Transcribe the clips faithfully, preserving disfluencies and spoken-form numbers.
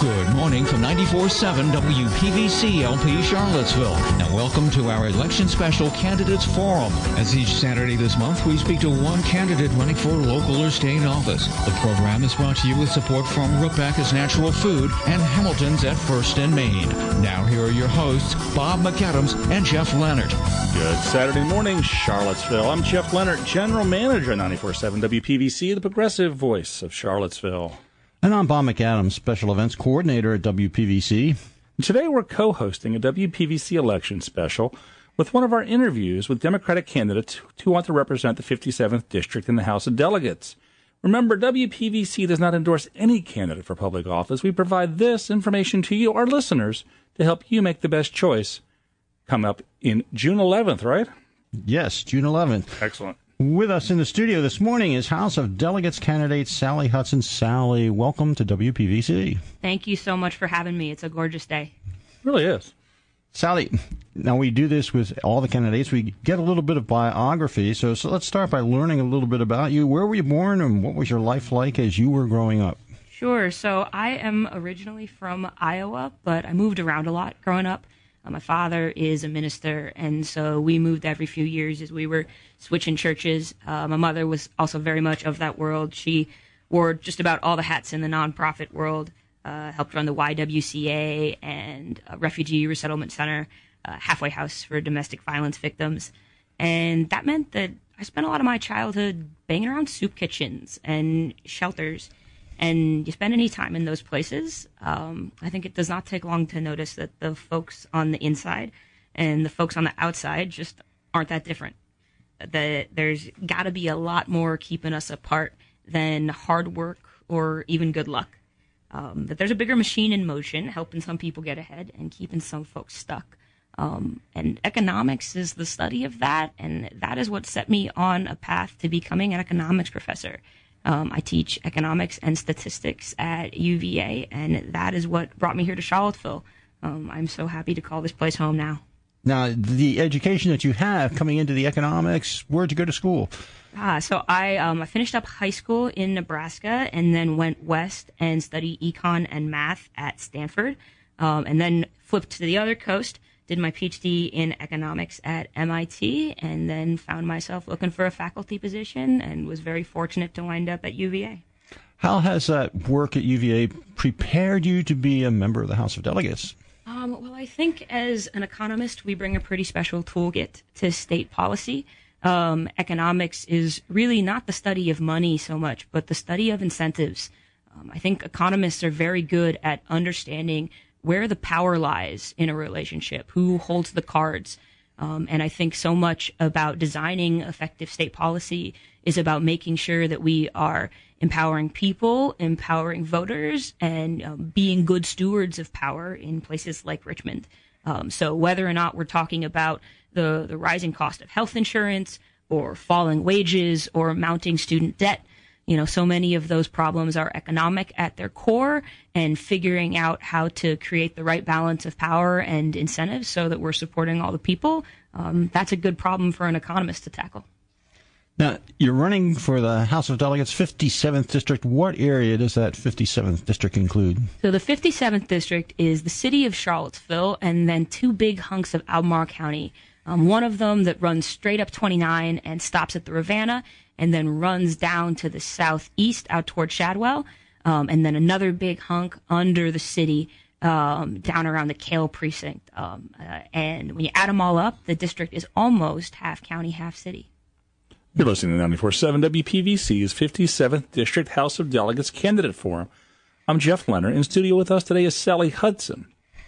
Good morning from ninety-four point seven W P V C L P Charlottesville, and welcome to our election special Candidates Forum. As each Saturday this month, we speak to one candidate running for local or state office. The program is brought to you with support from Rookback's Natural Food and Hamilton's at First and Main. Now here are your hosts, Bob McAdams and Jeff Leonard. Good Saturday morning, Charlottesville. I'm Jeff Leonard, General Manager at ninety-four point seven W P V C, the progressive voice of Charlottesville. And I'm Bob McAdams, Special Events Coordinator at W P V C. Today we're co-hosting a W P V C election special with one of our interviews with Democratic candidates who want to represent the fifty-seventh District in the House of Delegates. Remember, W P V C does not endorse any candidate for public office. We provide this information to you, our listeners, to help you make the best choice. Come up in June eleventh, right? Yes, June eleventh. Excellent. With us in the studio this morning is House of Delegates candidate Sally Hudson. Sally, welcome to W P V C. Thank you so much for having me. It's a gorgeous day. It really is. Sally, now we do this with all the candidates. We get a little bit of biography. So, so let's start by learning a little bit about you. Where were you born and what was your life like as you were growing up? Sure. So I am originally from Iowa, but I moved around a lot growing up. Uh, my father is a minister, and so we moved every few years as we were switching churches. Uh, my mother was also very much of that world. She wore just about all the hats in the nonprofit world, uh, helped run the Y W C A and uh, Refugee Resettlement Center, uh, halfway house for domestic violence victims. And that meant that I spent a lot of my childhood banging around soup kitchens and shelters. And you spend any time in those places, um, I think it does not take long to notice that the folks on the inside and the folks on the outside just aren't that different. That there's got to be a lot more keeping us apart than hard work or even good luck. Um, that there's a bigger machine in motion helping some people get ahead and keeping some folks stuck. Um, and economics is the study of that, and that is what set me on a path to becoming an economics professor. Um, I teach economics and statistics at U V A, and that is what brought me here to Charlottesville. Um, I'm so happy to call this place home now. Now, the education that you have coming into the economics, where'd you go to school? Ah, so I um, I finished up high school in Nebraska and then went west and studied econ and math at Stanford, um, and then flipped to the other coast. Did my P H D in economics at M I T, and then found myself looking for a faculty position and was very fortunate to wind up at U V A. How has that work at U V A prepared you to be a member of the House of Delegates? Um, well, I think as an economist, we bring a pretty special toolkit to state policy. Um, economics is really not the study of money so much, but the study of incentives. Um, I think economists are very good at understanding where the power lies in a relationship, who holds the cards. Um, and I think so much about designing effective state policy is about making sure that we are empowering people, empowering voters, and um, being good stewards of power in places like Richmond. Um, so whether or not we're talking about the, the rising cost of health insurance or falling wages or mounting student debt, you know, so many of those problems are economic at their core, and figuring out how to create the right balance of power and incentives so that we're supporting all the people, um, that's a good problem for an economist to tackle. Now, you're running for the House of Delegates fifty-seventh District. What area does that fifty-seventh District include? So the fifty-seventh District is the city of Charlottesville and then two big hunks of Albemarle County. Um, one of them that runs straight up twenty-nine and stops at the Ravenna, and then runs down to the southeast out toward Shadwell, um, and then another big hunk under the city um, down around the Kale precinct. Um, uh, and when you add them all up, the district is almost half county, half city. You're listening to ninety-four point seven W P V C's fifty-seventh District House of Delegates Candidate Forum. I'm Jeff Leonard. In studio with us today is Sally Hudson.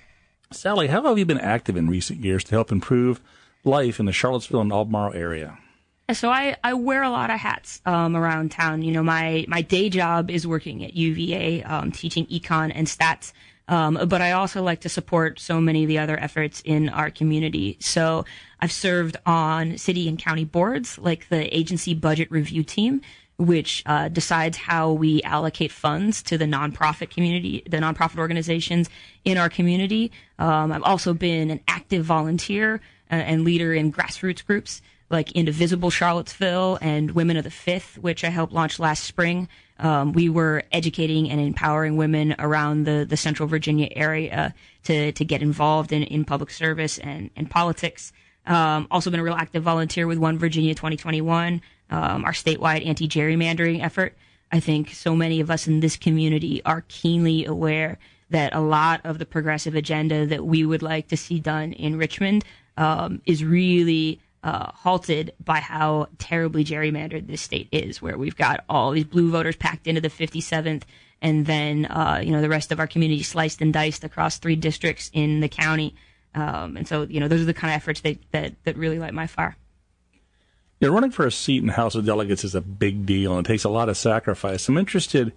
Sally, how have you been active in recent years to help improve life in the Charlottesville and Albemarle area? So I, I wear a lot of hats um, around town. You know, my, my day job is working at U V A, um, teaching econ and stats. Um, but I also like to support so many of the other efforts in our community. So I've served on city and county boards, like the agency budget review team, which uh, decides how we allocate funds to the nonprofit community, the nonprofit organizations in our community. Um, I've also been an active volunteer uh, and leader in grassroots groups. like Indivisible Charlottesville and Women of the Fifth, which I helped launch last spring. Um, we were educating and empowering women around the, the Central Virginia area to, to get involved in, in public service and, and politics. Um, also been a real active volunteer with One Virginia twenty twenty-one, um, our statewide anti-gerrymandering effort. I think so many of us in this community are keenly aware that a lot of the progressive agenda that we would like to see done in Richmond um, is really uh, halted by how terribly gerrymandered this state is, where we've got all these blue voters packed into the fifty-seventh, and then uh, you know the rest of our community sliced and diced across three districts in the county. Um, and so, you know, those are the kind of efforts that, that, that really light my fire. Yeah, running for a seat in the House of Delegates is a big deal, and it takes a lot of sacrifice. I'm interested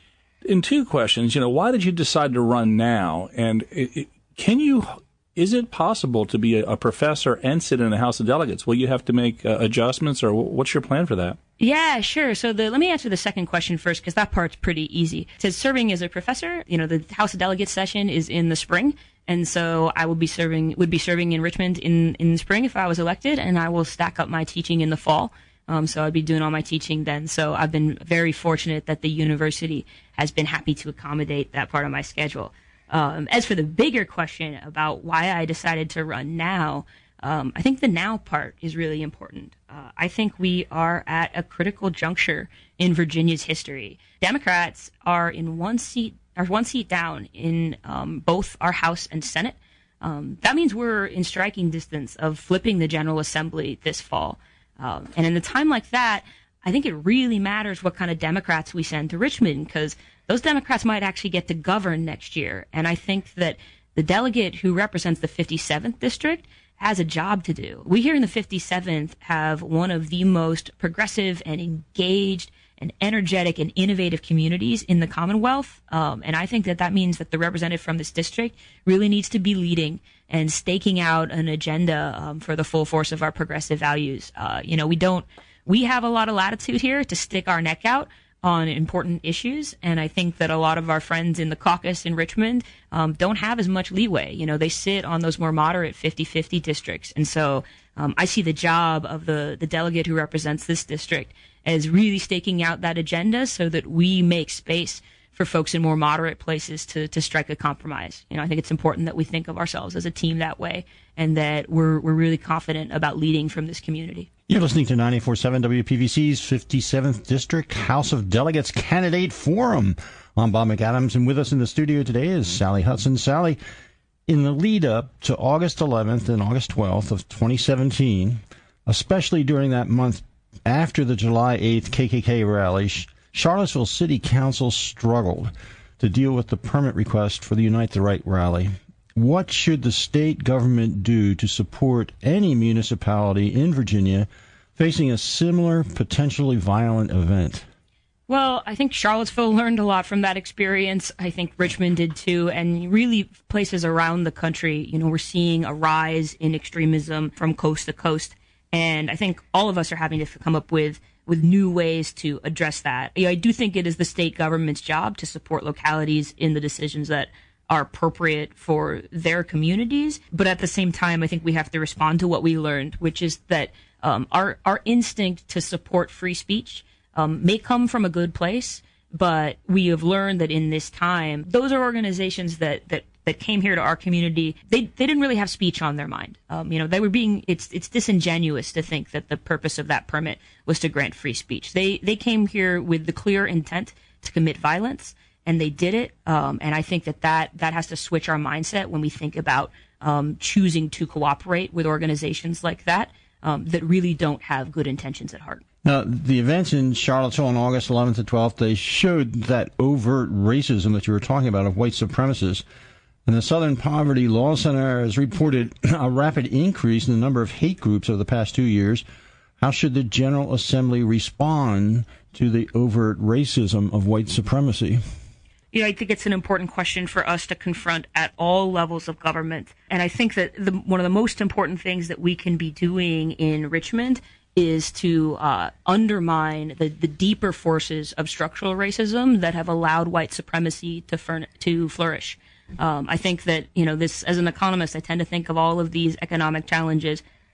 in two questions. You know, why did you decide to run now? And it, it, can you, is it possible to be a, a professor and sit in the House of Delegates? Will you have to make uh, adjustments, or what's your plan for that? Yeah, sure. So the, let me answer the second question first, because that part's pretty easy. So serving as a professor, you know, the House of Delegates session is in the spring. And so I will be serving, would be serving in Richmond in, in the spring if I was elected, and I will stack up my teaching in the fall. Um, so I'd be doing all my teaching then. So I've been very fortunate that the university has been happy to accommodate that part of my schedule. Um, as for the bigger question about why I decided to run now, um, I think the now part is really important. Uh, I think we are at a critical juncture in Virginia's history. Democrats are in one seat are one seat down in um, both our House and Senate. Um, that means we're in striking distance of flipping the General Assembly this fall. Um, and in a time like that, I think it really matters what kind of Democrats we send to Richmond, because those Democrats might actually get to govern next year. And I think that the delegate who represents the fifty-seventh district has a job to do. We here in the fifty-seventh have one of the most progressive and engaged and energetic and innovative communities in the Commonwealth. Um, and I think that that means that the representative from this district really needs to be leading and staking out an agenda um, for the full force of our progressive values. Uh, you know, we don't, we have a lot of latitude here to stick our neck out on important issues. And I think that a lot of our friends in the caucus in Richmond um, don't have as much leeway. You know, they sit on those more moderate fifty-fifty districts. And so um, I see the job of the, the delegate who represents this district as really staking out that agenda so that we make space for folks in more moderate places to, to strike a compromise. You know, I think it's important that we think of ourselves as a team that way, and that we're we're really confident about leading from this community. You're listening to ninety-four point seven W P V C's fifty-seventh District House of Delegates Candidate Forum. I'm Bob McAdams, and with us in the studio today is Sally Hudson. Sally, in the lead up to August eleventh and August twelfth of twenty seventeen, especially during that month after the July eighth K K K rally, Charlottesville City Council struggled to deal with the permit request for the Unite the Right rally. What should the state government do to support any municipality in Virginia facing a similar, potentially violent event? Well, I think Charlottesville learned a lot from that experience. I think Richmond did too, and really places around the country, you know, we're seeing a rise in extremism from coast to coast. And I think all of us are having to come up with, with new ways to address that. You know, I do think it is the state government's job to support localities in the decisions that are appropriate for their communities. But at the same time, I think we have to respond to what we learned, which is that um, our, our instinct to support free speech um, may come from a good place, but we have learned that in this time, those are organizations that, that that came here to our community, they they didn't really have speech on their mind. Um, you know, they were being, it's it's disingenuous to think that the purpose of that permit was to grant free speech. They they came here with the clear intent to commit violence, and they did it. Um, and I think that, that that has to switch our mindset when we think about um, choosing to cooperate with organizations like that, um, that really don't have good intentions at heart. Now, the events in Charlottesville on August eleventh and twelfth, they showed that overt racism that you were talking about of white supremacists. And the Southern Poverty Law Center has reported a rapid increase in the number of hate groups over the past two years. How should the General Assembly respond to the overt racism of white supremacy? You know, I think it's an important question for us to confront at all levels of government. And I think that the, one of the most important things that we can be doing in Richmond is to uh, undermine the, the deeper forces of structural racism that have allowed white supremacy to, furn- to flourish. Um, I think that, you know, this, as an economist, I tend to think of all of these economic challenges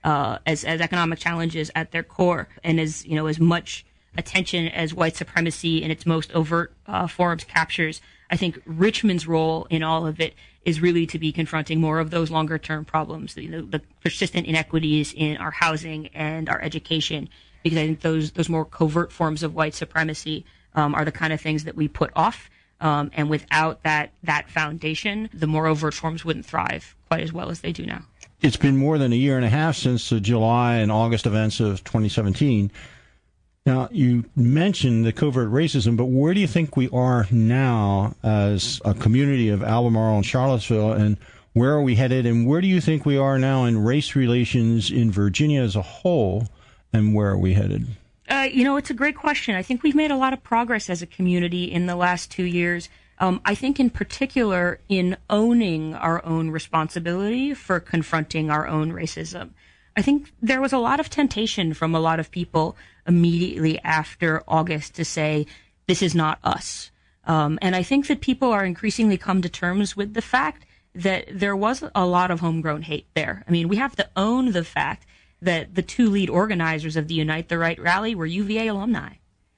uh, as as economic challenges at their core, and as you know, as much attention as white supremacy in its most overt uh, forms captures. I think Richmond's role in all of it is really to be confronting more of those longer term problems, the, the persistent inequities in our housing and our education, because I think those those more covert forms of white supremacy um, are the kind of things that we put off. Um, and without that that foundation, the more overt forms wouldn't thrive quite as well as they do now. It's been more than a year and a half since the July and August events of twenty seventeen. Now, you mentioned the covert racism, but where do you think we are now as a community of Albemarle and Charlottesville, and where are we headed, and where do you think we are now in race relations in Virginia as a whole, and where are we headed? Uh, you know, it's a great question. I think we've made a lot of progress as a community in the last two years. Um, I think in particular in owning our own responsibility for confronting our own racism. I think there was a lot of temptation from a lot of people immediately after August to say, this is not us. Um, and I think that people are increasingly come to terms with the fact that there was a lot of homegrown hate there. I mean, we have to own the fact that the two lead organizers of the Unite the Right rally were U V A alumni.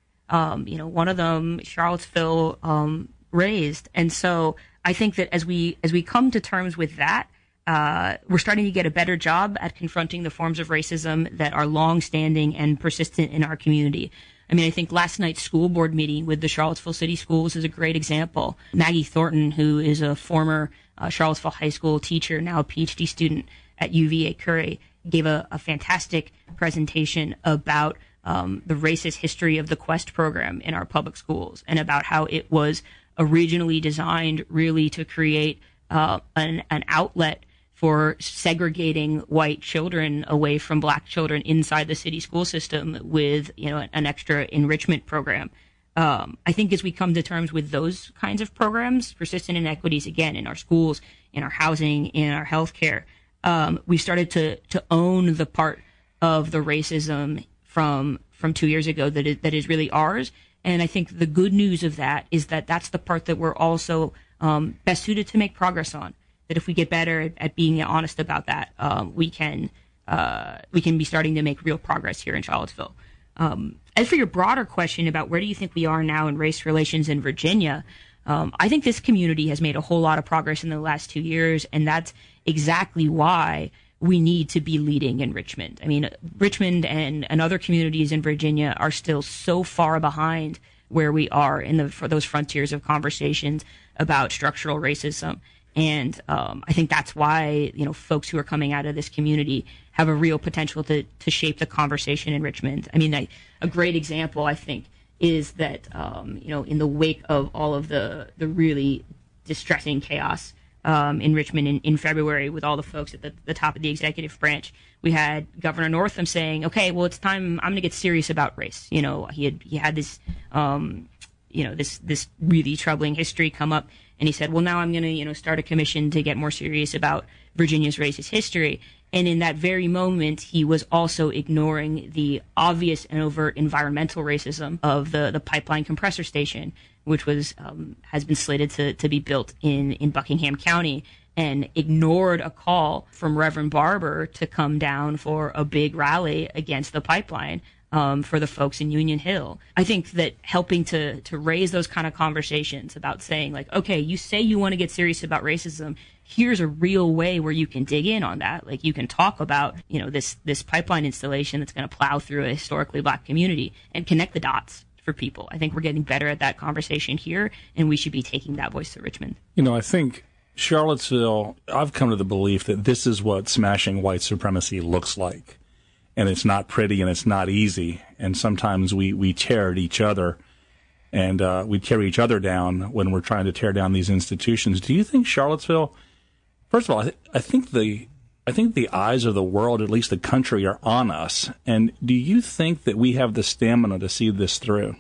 Um, you know, one of them, Charlottesville, um, raised. And so I think that as we as we come to terms with that, Uh, we're starting to get a better job at confronting the forms of racism that are long-standing and persistent in our community. I mean, I think last night's school board meeting with the Charlottesville City Schools is a great example. Maggie Thornton, who is a former uh, Charlottesville High School teacher, now a P H D student at U V A Curry, gave a, a fantastic presentation about um, the racist history of the Quest program in our public schools and about how it was originally designed really to create uh, an, an outlet for segregating white children away from black children inside the city school system with, you know, an extra enrichment program. Um, I think as we come to terms with those kinds of programs, persistent inequities, again, in our schools, in our housing, in our healthcare, um, we started to, to own the part of the racism from, from two years ago that is, that is really ours. And I think the good news of that is that that's the part that we're also um, best suited to make progress on. That if we get better at, at being honest about that, um, we can uh, we can be starting to make real progress here in Charlottesville. Um, as for your broader question about where do you think we are now in race relations in Virginia, um, I think this community has made a whole lot of progress in the last two years, and that's exactly why we need to be leading in Richmond. I mean, Richmond and, and other communities in Virginia are still so far behind where we are in the for those frontiers of conversations about structural racism. And um, I think that's why, you know, folks who are coming out of this community have a real potential to, to shape the conversation in Richmond. I mean, I, a great example, I think, is that, um, you know, in the wake of all of the, the really distressing chaos um, in Richmond in, in February with all the folks at the, the top of the executive branch, we had Governor Northam saying, okay, well, it's time, I'm going to get serious about race. You know, he had, he had this, um, you know, this, this really troubling history come up. And he said, well, now I'm going to, you know, start a commission to get more serious about Virginia's racist history. And in that very moment, he was also ignoring the obvious and overt environmental racism of the, the pipeline compressor station, which was um, has been slated to, to be built in, in Buckingham County, and ignored a call from Reverend Barber to come down for a big rally against the pipeline. Um, for the folks in Union Hill. I think that helping to to raise those kind of conversations about saying, like, okay, you say you want to get serious about racism. Here's a real way where you can dig in on that. Like, you can talk about, you know, this this pipeline installation that's going to plow through a historically black community and connect the dots for people. I think we're getting better at that conversation here, and we should be taking that voice to Richmond. You know, I think Charlottesville, I've come to the belief that this is what smashing white supremacy looks like. And it's not pretty, and it's not easy. And sometimes we, we tear at each other, and uh, we tear each other down when we're trying to tear down these institutions. Do you think Charlottesville? First of all, I, th- I think the I think the eyes of the world, at least the country, are on us. And do you think that we have the stamina to see this through?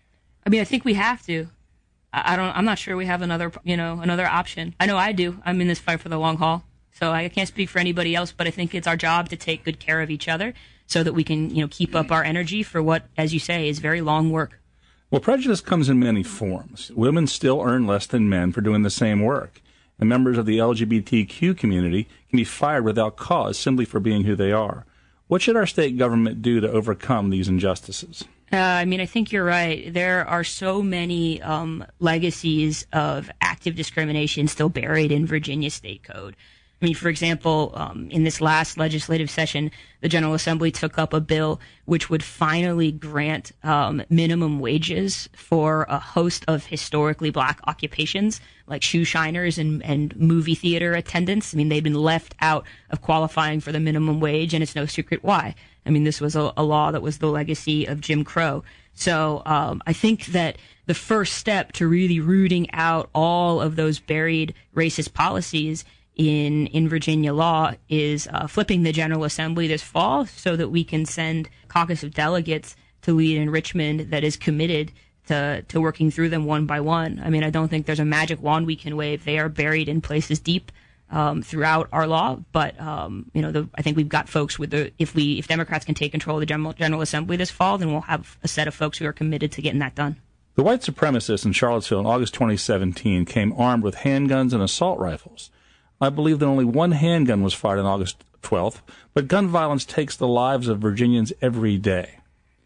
I mean, I think we have to. I, I don't. I'm not sure we have another, you know, another option. I know I do. I'm in this fight for the long haul. So I can't speak for anybody else, but I think it's our job to take good care of each other so that we can, you know, keep up our energy for what, as you say, is very long work. Well, prejudice comes in many forms. Women still earn less than men for doing the same work. And members of the L G B T Q community can be fired without cause simply for being who they are. What should our state government do to overcome these injustices? Uh, I mean, I think you're right. There are so many um, legacies of active discrimination still buried in Virginia state code. I mean, for example, um, in this last legislative session, the General Assembly took up a bill which would finally grant um, minimum wages for a host of historically black occupations, like shoe shiners and, and movie theater attendants. I mean, they've been left out of qualifying for the minimum wage, and it's no secret why. I mean, this was a, a law that was the legacy of Jim Crow. So um, I think that the first step to really rooting out all of those buried racist policies in in Virginia law is uh, flipping the General Assembly this fall so that we can send a caucus of delegates to lead in Richmond that is committed to, to working through them one by one. I mean, I don't think there's a magic wand we can wave. They are buried in places deep um, throughout our law. But, um, you know, the, I think we've got folks with the, if we, if Democrats can take control of the General, General Assembly this fall, then we'll have a set of folks who are committed to getting that done. The white supremacists in Charlottesville in August twenty seventeen came armed with handguns and assault rifles. I believe that only one handgun was fired on August twelfth, but gun violence takes the lives of Virginians every day.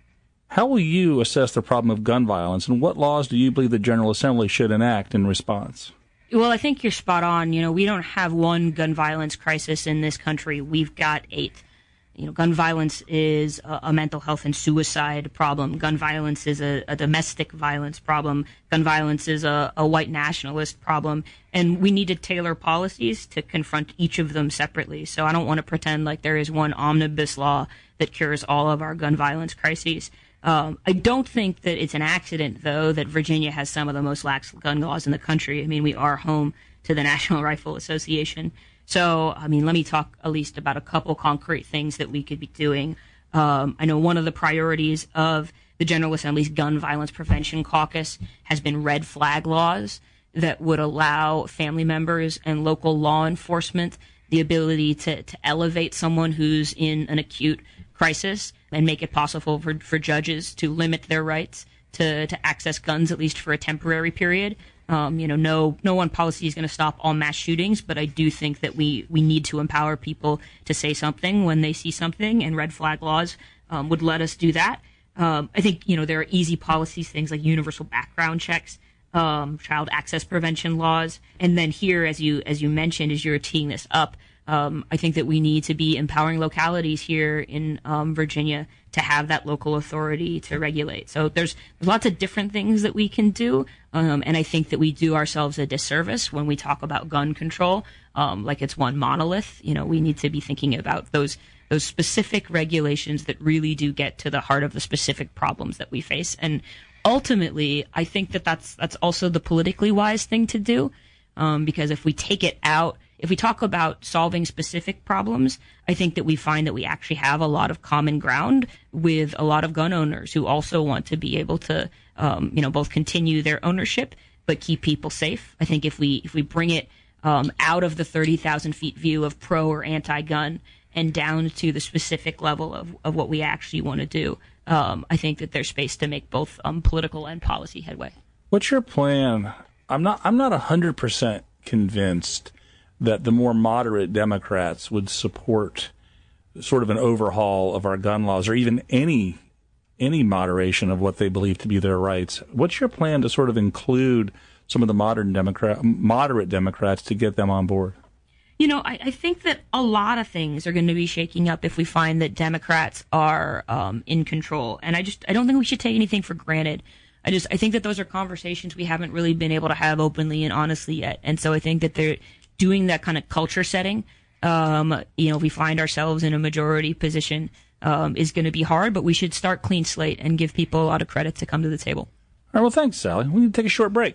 How will you assess the problem of gun violence, and what laws do you believe the General Assembly should enact in response? Well, I think you're spot on. You know, we don't have one gun violence crisis in this country. We've got eight. You know, gun violence is a, a mental health and suicide problem. Gun violence is a, a domestic violence problem. Gun violence is a, a white nationalist problem. And we need to tailor policies to confront each of them separately. So I don't want to pretend like there is one omnibus law that cures all of our gun violence crises. Um, I don't think that it's an accident, though, that Virginia has some of the most lax gun laws in the country. I mean, we are home to the National Rifle Association. So, I mean, let me talk at least about a couple concrete things that we could be doing. Um, I know one of the priorities of the General Assembly's Gun Violence Prevention Caucus has been red flag laws that would allow family members and local law enforcement the ability to, to elevate someone who's in an acute crisis and make it possible for, for judges to limit their rights to, to access guns, at least for a temporary period. Um, you know, no, no one policy is going to stop all mass shootings, but I do think that we, we need to empower people to say something when they see something, and red flag laws um, would let us do that. Um, I think, you know, there are easy policies, things like universal background checks, um, child access prevention laws, and then here, as you as you mentioned, as you're teeing this up, um, I think that we need to be empowering localities here in um, Virginia to have that local authority to regulate. So there's, there's lots of different things that we can do, um, and I think that we do ourselves a disservice when we talk about gun control, um, like it's one monolith. You know, we need to be thinking about those those specific regulations that really do get to the heart of the specific problems that we face. And ultimately, I think that that's that's also the politically wise thing to do, um, because if we take it out, if we talk about solving specific problems, I think that we find that we actually have a lot of common ground with a lot of gun owners who also want to be able to, um, you know, both continue their ownership but keep people safe. I think if we if we bring it um, out of the thirty thousand feet view of pro or anti-gun and down to the specific level of, of what we actually want to do, um, I think that there's space to make both um, political and policy headway. What's your plan? I'm not I'm not one hundred percent convinced that the more moderate Democrats would support sort of an overhaul of our gun laws, or even any any moderation of what they believe to be their rights. What's your plan to sort of include some of the modern Democrat, moderate Democrats to get them on board? You know, I, I think that a lot of things are going to be shaking up if we find that Democrats are um, in control. And I just I don't think we should take anything for granted. I just I think that those are conversations we haven't really been able to have openly and honestly yet. And so I think that they're doing that kind of culture setting, um, you know, if we find ourselves in a majority position, um, is going to be hard, but we should start clean slate and give people a lot of credit to come to the table. All right, well, thanks, Sally. We need to take a short break.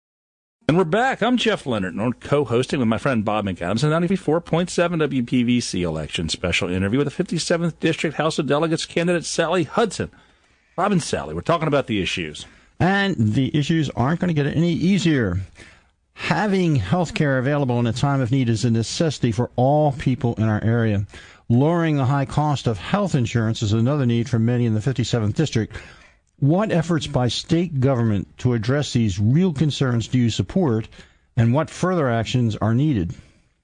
And we're back. I'm Jeff Leonard, and we're co-hosting with my friend Bob McAdams, a ninety-four point seven W P V C election special interview with the fifty-seventh District House of Delegates candidate Sally Hudson. Bob and Sally, we're talking about the issues. And the issues aren't going to get any easier. Having health care available in a time of need is a necessity for all people in our area. Lowering the high cost of health insurance is another need for many in the fifty-seventh District. What efforts by state government to address these real concerns do you support, and what further actions are needed?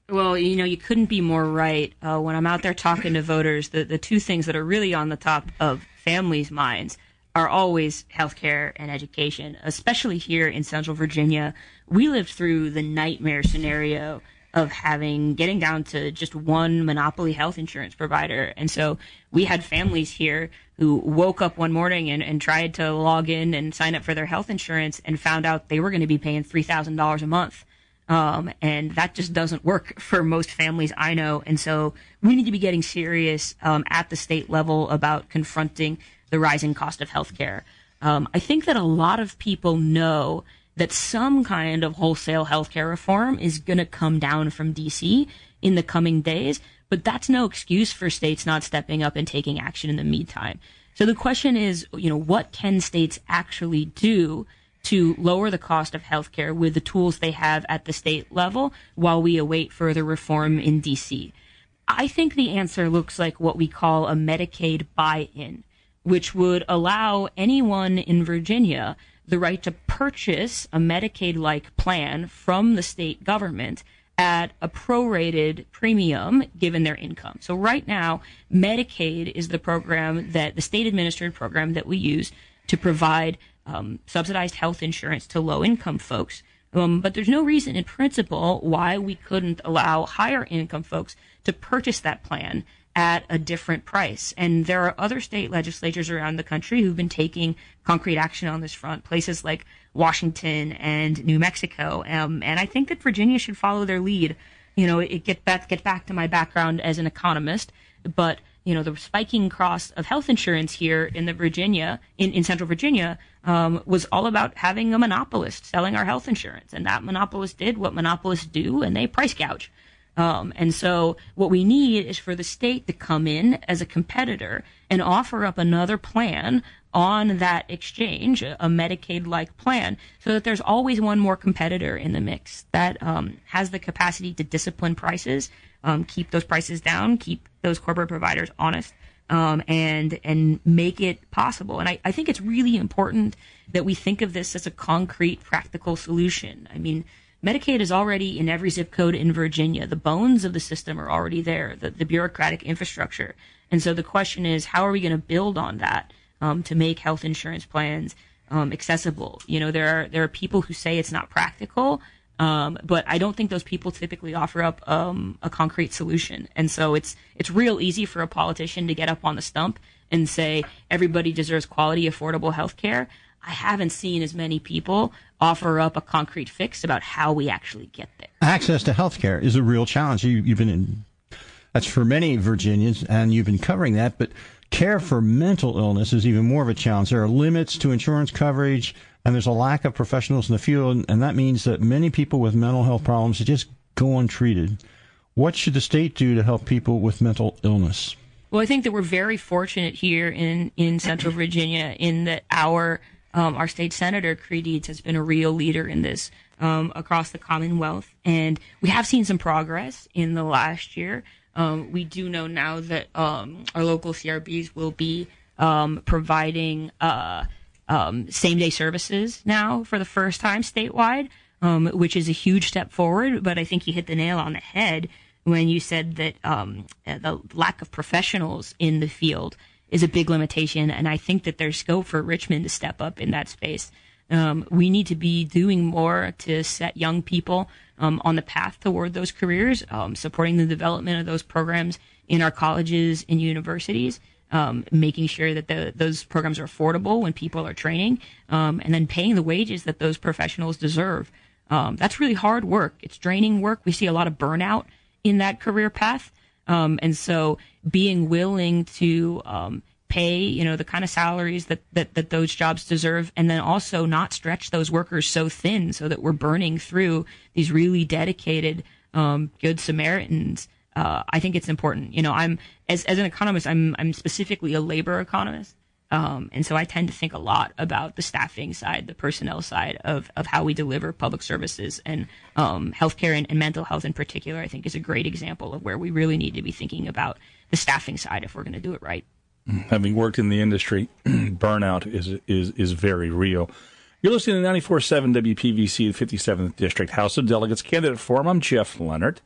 Well, you know, you couldn't be more right. Uh, when I'm out there talking to voters, the, the two things that are really on the top of families' minds are always healthcare and education, especially here in Central Virginia. We lived through the nightmare scenario of having getting down to just one monopoly health insurance provider. And so we had families here who woke up one morning and, and tried to log in and sign up for their health insurance and found out they were going to be paying three thousand dollars a month. Um, and that just doesn't work for most families I know. And so we need to be getting serious um, at the state level about confronting the rising cost of healthcare. Um, I think that a lot of people know that some kind of wholesale healthcare reform is going to come down from D C in the coming days, but that's no excuse for states not stepping up and taking action in the meantime. So the question is, you know, what can states actually do to lower the cost of healthcare with the tools they have at the state level while we await further reform in D C? I think the answer looks like what we call a Medicaid buy-in, which would allow anyone in Virginia the right to purchase a Medicaid-like plan from the state government at a prorated premium given their income. So right now, Medicaid is the program that the state-administered program that we use to provide um, subsidized health insurance to low-income folks. Um, but there's no reason in principle why we couldn't allow higher-income folks to purchase that plan at a different price. And there are other state legislatures around the country who've been taking concrete action on this front, places like Washington and New Mexico. Um, and I think that Virginia should follow their lead. You know, it get back, get back to my background as an economist, but, you know, the spiking cost of health insurance here in the Virginia, in, in Central Virginia, um, was all about having a monopolist selling our health insurance. And that monopolist did what monopolists do, and they price gouge. Um, and so what we need is for the state to come in as a competitor and offer up another plan on that exchange, a Medicaid-like plan, so that there's always one more competitor in the mix that um, has the capacity to discipline prices, um, keep those prices down, keep those corporate providers honest, um, and and make it possible. And I, I think it's really important that we think of this as a concrete, practical solution. I mean, Medicaid is already in every zip code in Virginia. The bones of the system are already there, the, the bureaucratic infrastructure. And so the question is, how are we going to build on that um, to make health insurance plans um, accessible? You know, there are there are people who say it's not practical, um, but I don't think those people typically offer up um, a concrete solution. And so it's it's real easy for a politician to get up on the stump and say everybody deserves quality, affordable health care. I haven't seen as many people offer up a concrete fix about how we actually get there. Access to health care is a real challenge. You, you've been in, that's for many Virginians, and you've been covering that, but care for mental illness is even more of a challenge. There are limits to insurance coverage, and there's a lack of professionals in the field, and that means that many people with mental health problems just go untreated. What should the state do to help people with mental illness? Well, I think that we're very fortunate here in, in Central Virginia in that our Um, our state senator, Creed Eads, has been a real leader in this um, across the Commonwealth. And we have seen some progress in the last year. Um, we do know now that um, our local C R Bs will be um, providing uh, um, same-day services now for the first time statewide, um, which is a huge step forward. But I think you hit the nail on the head when you said that um, the lack of professionals in the field is a big limitation, and I think that there's scope for Richmond to step up in that space. Um, we need to be doing more to set young people um, on the path toward those careers, um, supporting the development of those programs in our colleges and universities, um, making sure that the, those programs are affordable when people are training, um, and then paying the wages that those professionals deserve. Um, that's really hard work. It's draining work. We see a lot of burnout in that career path. Um, and so being willing to um, pay, you know, the kind of salaries that, that, that those jobs deserve, and then also not stretch those workers so thin so that we're burning through these really dedicated um, good Samaritans, uh, I think it's important. You know, I'm as as an economist, I'm I'm specifically a labor economist. Um, and so I tend to think a lot about the staffing side, the personnel side of, of how we deliver public services, and um, healthcare and, and mental health in particular, I think is a great example of where we really need to be thinking about the staffing side if we're going to do it right. Having worked in the industry, burnout is is is very real. You're listening to ninety-four point seven W P V C, the fifty-seventh District House of Delegates Candidate Forum. I'm Jeff Leonard.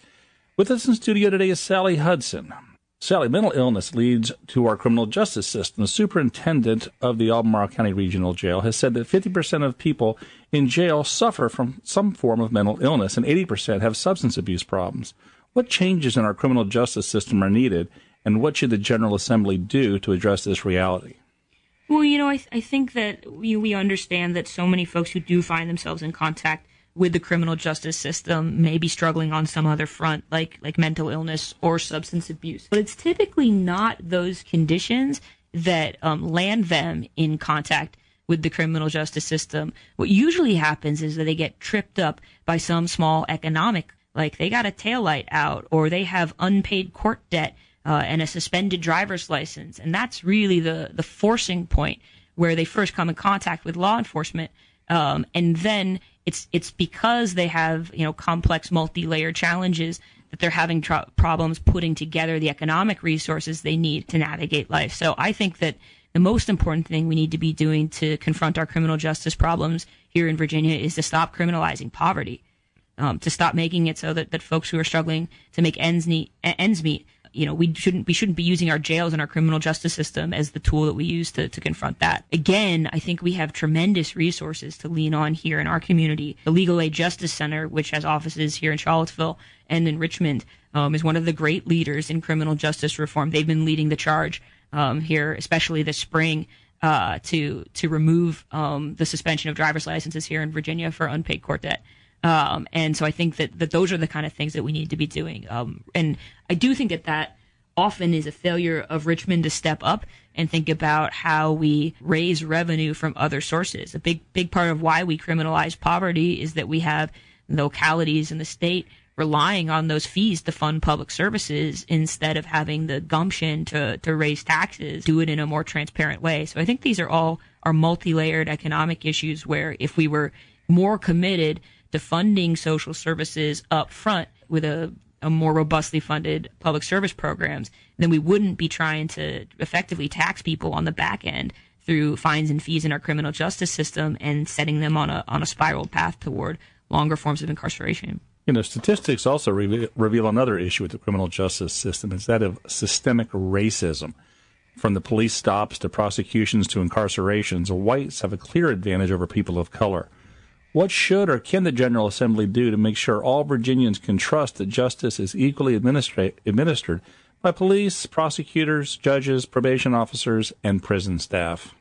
With us in studio today is Sally Hudson. Sally, mental illness leads to our criminal justice system. The superintendent of the Albemarle County Regional Jail has said that fifty percent of people in jail suffer from some form of mental illness and eighty percent have substance abuse problems. What changes in our criminal justice system are needed, and what should the General Assembly do to address this reality? Well, you know, I, th- I think that we, we understand that so many folks who do find themselves in contact with the criminal justice system may be struggling on some other front, like like mental illness or substance abuse. But it's typically not those conditions that um, land them in contact with the criminal justice system. What usually happens is that they get tripped up by some small economic, like they got a taillight out or they have unpaid court debt uh, and a suspended driver's license. And that's really the, the forcing point where they first come in contact with law enforcement. Um, and then it's it's because they have, you know, complex multi-layered challenges that they're having tr- problems putting together the economic resources they need to navigate life. So I think that the most important thing we need to be doing to confront our criminal justice problems here in Virginia is to stop criminalizing poverty, um, to stop making it so that, that folks who are struggling to make ends meet, ends meet you know, we shouldn't we shouldn't be using our jails and our criminal justice system as the tool that we use to, to confront that. Again, I think we have tremendous resources to lean on here in our community. The Legal Aid Justice Center, which has offices here in Charlottesville and in Richmond, um, is one of the great leaders in criminal justice reform. They've been leading the charge um, here, especially this spring, uh, to to remove um, the suspension of driver's licenses here in Virginia for unpaid court debt. Um, and so I think that, that those are the kind of things that we need to be doing. Um, and I do think that that often is a failure of Richmond to step up and think about how we raise revenue from other sources. A big, big part of why we criminalize poverty is that we have localities in the state relying on those fees to fund public services instead of having the gumption to, to raise taxes, do it in a more transparent way. So I think these are all are multi-layered economic issues where if we were more committed to funding social services up front with a, a more robustly funded public service programs, then we wouldn't be trying to effectively tax people on the back end through fines and fees in our criminal justice system and setting them on a on a spiral path toward longer forms of incarceration. You know, statistics also re- reveal another issue with the criminal justice system. It's that of systemic racism. From the police stops to prosecutions to incarcerations, whites have a clear advantage over people of color. What should or can the General Assembly do to make sure all Virginians can trust that justice is equally administra- administered by police, prosecutors, judges, probation officers, and prison staff?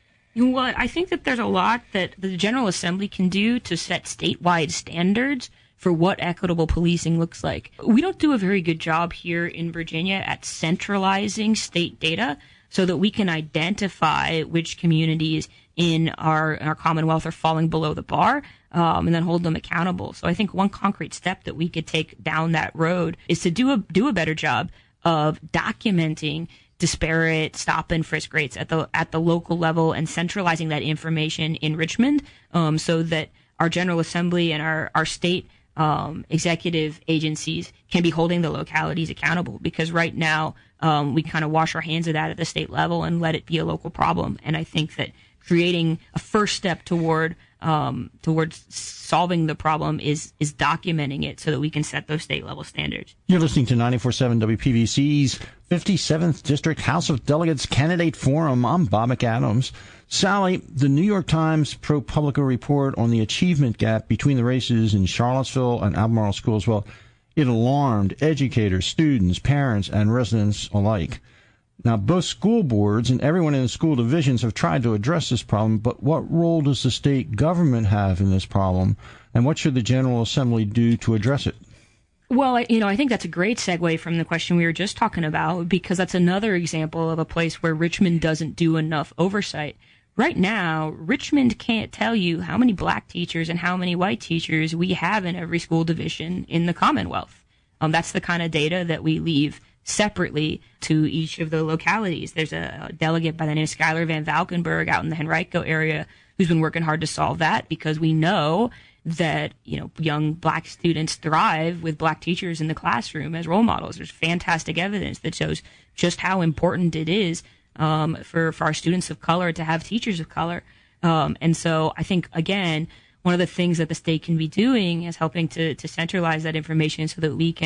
Well, I think that there's a lot that the General Assembly can do to set statewide standards for what equitable policing looks like. We don't do a very good job here in Virginia at centralizing state data so that we can identify which communities in our in our Commonwealth are falling below the bar, um, and then hold them accountable. So I think one concrete step that we could take down that road is to do a do a better job of documenting disparate stop and frisk rates at the at the local level and centralizing that information in Richmond, um, so that our General Assembly and our our state um, executive agencies can be holding the localities accountable. Because right now um, we kind of wash our hands of that at the state level and let it be a local problem. And I think that creating a first step toward um, towards solving the problem is is documenting it so that we can set those state level standards. You're listening to ninety-four point seven W P V C's fifty-seventh District House of Delegates Candidate Forum. I'm Bob McAdams. Sally, the New York Times ProPublica report on the achievement gap between the races in Charlottesville and Albemarle schools, well, it alarmed educators, students, parents, and residents alike. Now, both school boards and everyone in the school divisions have tried to address this problem, but what role does the state government have in this problem, and what should the General Assembly do to address it? Well, you know, I think that's a great segue from the question we were just talking about, because that's another example of a place where Richmond doesn't do enough oversight. Right now, Richmond can't tell you how many black teachers and how many white teachers we have in every school division in the Commonwealth. Um, that's the kind of data that we leave separately to each of the localities. There's a delegate by the name of Skylar Van Valkenburg out in the Henrico area who's been working hard to solve that, because we know that, you know, young black students thrive with black teachers in the classroom as role models. There's fantastic evidence that shows just how important it is um, for, for our students of color to have teachers of color. Um, and so I think, again, one of the things that the state can be doing is helping to, to centralize that information so that we can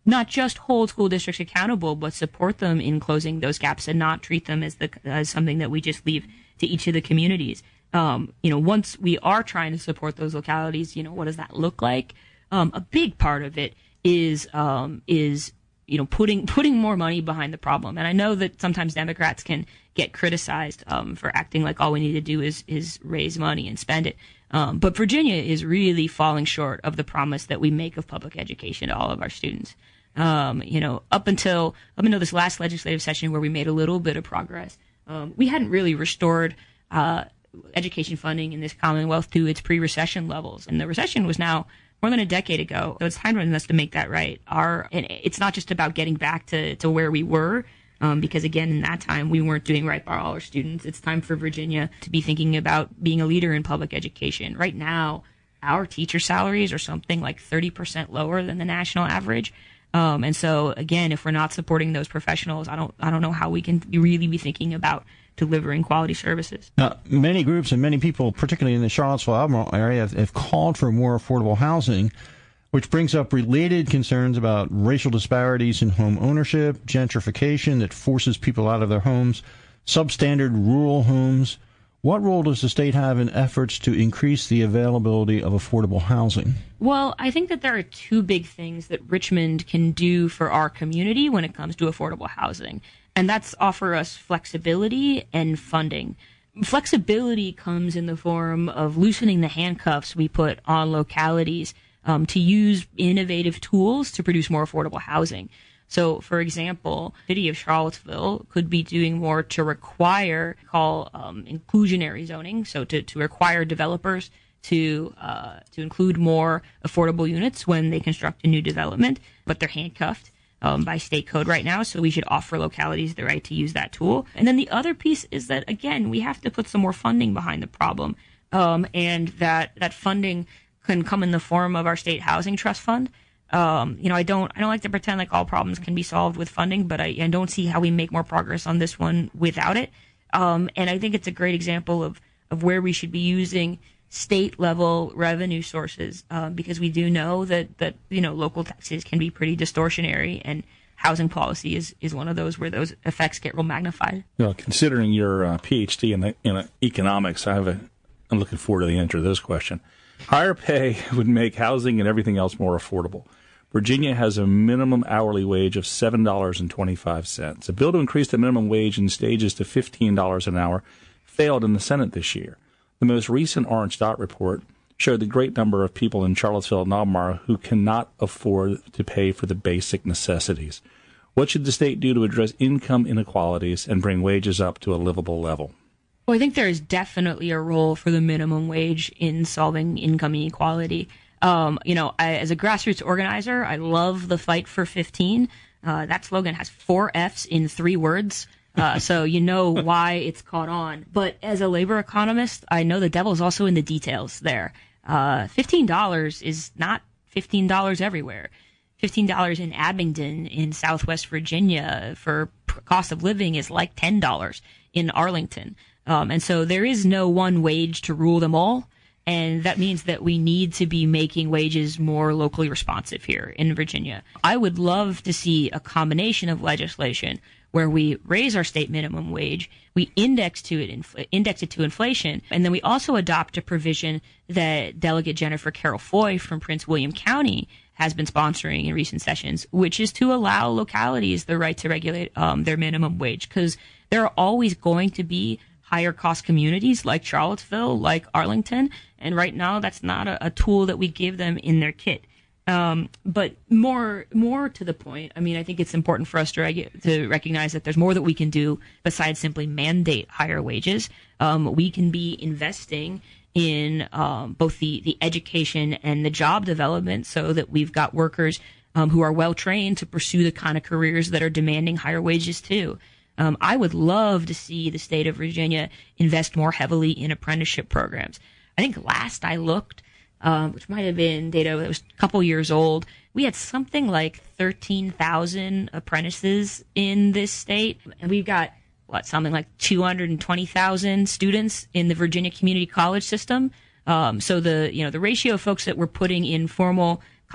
not just hold school districts accountable, but support them in closing those gaps and not treat them as the as something that we just leave to each of the communities. Um, you know, once we are trying to support those localities, you know, what does that look like? Um, a big part of it is um, is you know putting putting more money behind the problem. And I know that sometimes Democrats can get criticized um, for acting like all we need to do is is raise money and spend it. Um, but Virginia is really falling short of the promise that we make of public education to all of our students. Um, you know, up until up until this last legislative session where we made a little bit of progress, um, we hadn't really restored uh, education funding in this Commonwealth to its pre-recession levels, and the recession was now more than a decade ago. So it's time for us to make that right. Our and it's not just about getting back to, to where we were, um, because again, in that time we weren't doing right by all our students. It's time for Virginia to be thinking about being a leader in public education. Right now, our teacher salaries are something like thirty percent lower than the national average. Um, and so, again, if we're not supporting those professionals, I don't, I don't know how we can really be thinking about delivering quality services. Now, many groups and many people, particularly in the Charlottesville-Albemarle area, have, have called for more affordable housing, which brings up related concerns about racial disparities in home ownership, gentrification that forces people out of their homes, substandard rural homes. What role does the state have in efforts to increase the availability of affordable housing? Well, I think that there are two big things that Richmond can do for our community when it comes to affordable housing, and that's offer us flexibility and funding. Flexibility comes in the form of loosening the handcuffs we put on localities um, to use innovative tools to produce more affordable housing. So, for example, the city of Charlottesville could be doing more to require, call um, inclusionary zoning, so to, to require developers to uh, to include more affordable units when they construct a new development, but they're handcuffed um, by state code right now, so we should offer localities the right to use that tool. And then the other piece is that, again, we have to put some more funding behind the problem, um, and that, that funding can come in the form of our state housing trust fund. Um, you know, I don't, I don't like to pretend like all problems can be solved with funding, but I, I don't see how we make more progress on this one without it. Um, and I think it's a great example of, of where we should be using state level revenue sources, um, because we do know that, that, you know, local taxes can be pretty distortionary, and housing policy is, is one of those where those effects get real magnified. You know, considering your uh, PhD in, the, in uh, economics, I have a, I'm looking forward to the answer to this question. Higher pay would make housing and everything else more affordable. Virginia has a minimum hourly wage of seven dollars and twenty-five cents. A bill to increase the minimum wage in stages to fifteen dollars an hour failed in the Senate this year. The most recent Orange Dot report showed the great number of people in Charlottesville and Albemarle who cannot afford to pay for the basic necessities. What should the state do to address income inequalities and bring wages up to a livable level? Well, I think there is definitely a role for the minimum wage in solving income inequality. Um, you know, I, as a grassroots organizer, I love the fight for fifteen. Uh, that slogan has four F's in three words. Uh, so you know why it's caught on. But as a labor economist, I know the devil's also in the details there. Uh, fifteen dollars is not fifteen dollars everywhere. fifteen dollars in Abingdon in Southwest Virginia for cost of living is like ten dollars in Arlington. Um, and so there is no one wage to rule them all. And that means that we need to be making wages more locally responsive here in Virginia. I would love to see a combination of legislation where we raise our state minimum wage, we index to it, infl- index it to inflation, and then we also adopt a provision that Delegate Jennifer Carroll Foy from Prince William County has been sponsoring in recent sessions, which is to allow localities the right to regulate um, their minimum wage, because there are always going to be higher cost communities like Charlottesville, like Arlington, and right now that's not a, a tool that we give them in their kit. Um, but more, more to the point, I mean, I think it's important for us to, regu- to recognize that there's more that we can do besides simply mandate higher wages. Um, we can be investing in um, both the, the education and the job development so that we've got workers um, who are well trained to pursue the kind of careers that are demanding higher wages too. Um, I would love to see the state of Virginia invest more heavily in apprenticeship programs. I think last I looked, um, which might have been data that was a couple years old, we had something like thirteen thousand apprentices in this state. And we've got, what, something like two hundred twenty thousand students in the Virginia Community College system. Um, so the, you know, the ratio of folks that we're putting in formal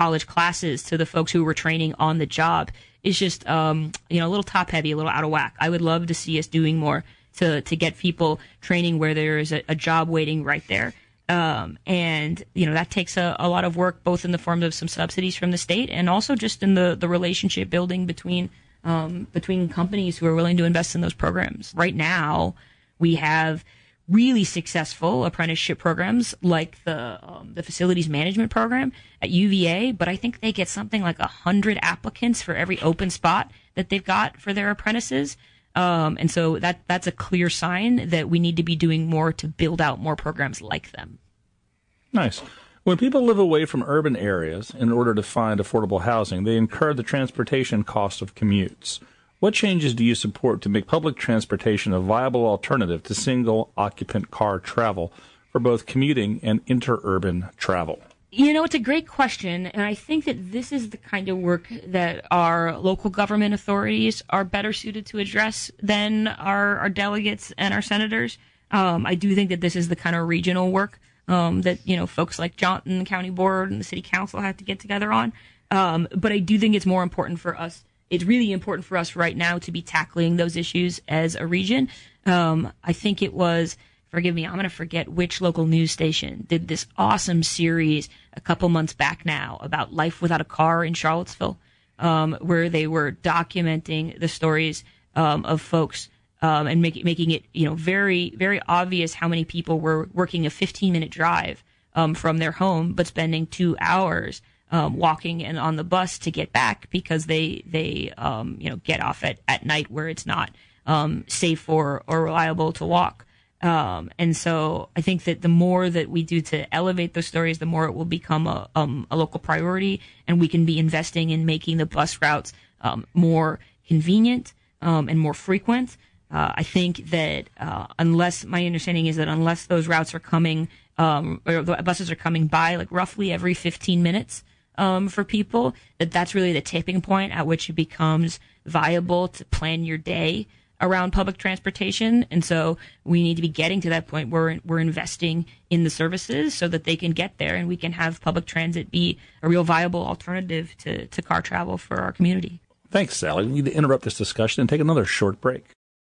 college classes to the folks who were training on the job is just, um, you know, a little top heavy, a little out of whack. I would love to see us doing more to, to get people training where there is a, a job waiting right there. Um, and, you know, that takes a, a lot of work, both in the form of some subsidies from the state and also just in the, the relationship building between, um, between companies who are willing to invest in those programs. Right now, we have really successful apprenticeship programs like the, um, the facilities management program at U V A, but I think they get something like a hundred applicants for every open spot that they've got for their apprentices. Um, and so that that's a clear sign that we need to be doing more to build out more programs like them. Nice. When people live away from urban areas in order to find affordable housing, they incur the transportation cost of commutes. What changes do you support to make public transportation a viable alternative to single-occupant car travel for both commuting and interurban travel? You know, it's a great question, and I think that this is the kind of work that our local government authorities are better suited to address than our, our delegates and our senators. Um, I do think that this is the kind of regional work um, that, you know, folks like Johnson County Board and the City Council have to get together on. Um, but I do think it's more important for us. It's really important for us right now to be tackling those issues as a region. Um, I think it was... Forgive me, I'm going to forget which local news station did this awesome series a couple months back now about life without a car in Charlottesville, um, where they were documenting the stories um, of folks um, and make, making it, you know, very, very obvious how many people were working a fifteen-minute drive um, from their home, but spending two hours um, walking and on the bus to get back because they, they um, you know, get off at, at night where it's not um, safe or, or reliable to walk. Um, and so I think that the more that we do to elevate those stories, the more it will become a, um, a local priority, and we can be investing in making the bus routes um, more convenient um, and more frequent. Uh, I think that uh, unless my understanding is that unless those routes are coming, um, or the buses are coming by like roughly every fifteen minutes um, for people, that that's really the tipping point at which it becomes viable to plan your day around public transportation. And so we need to be getting to that point where we're investing in the services so that they can get there and we can have public transit be a real viable alternative to, to car travel for our community. Thanks, Sally. We need to interrupt this discussion and take another short break.